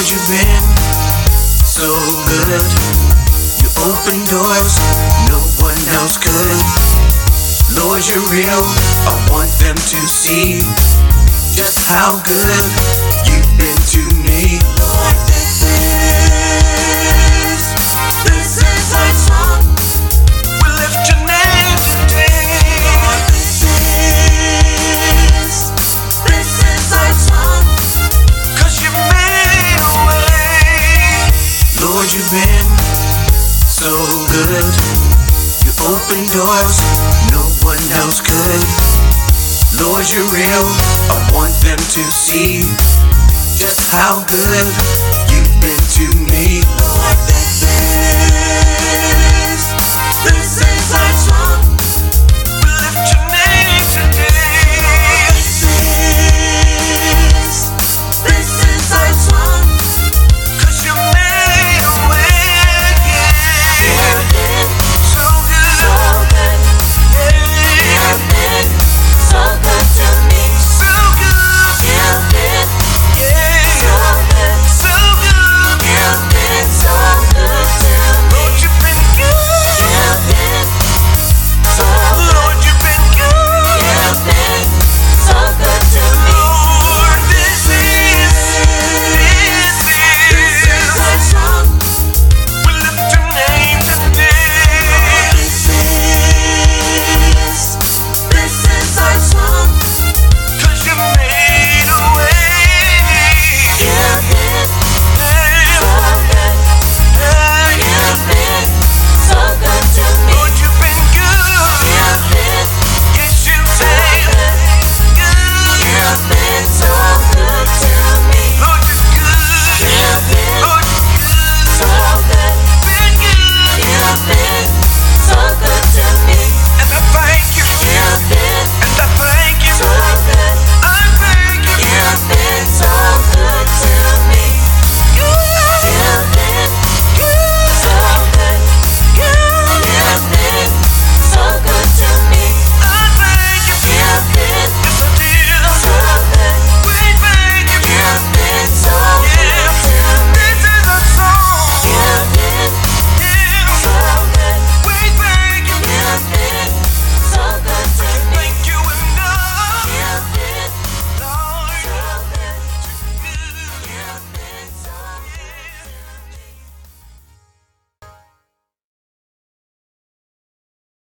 Lord, you've been so good. You open doors no one else could. Lord, you're real. I want them to see just how good you've been to me. Lord, this is our song. We lift your name today. Lord, this is our song. 'Cause you made a way. Lord, you've been so good. You open doors no one else could. Lord, you're real. I want them to see just how good you've been to me.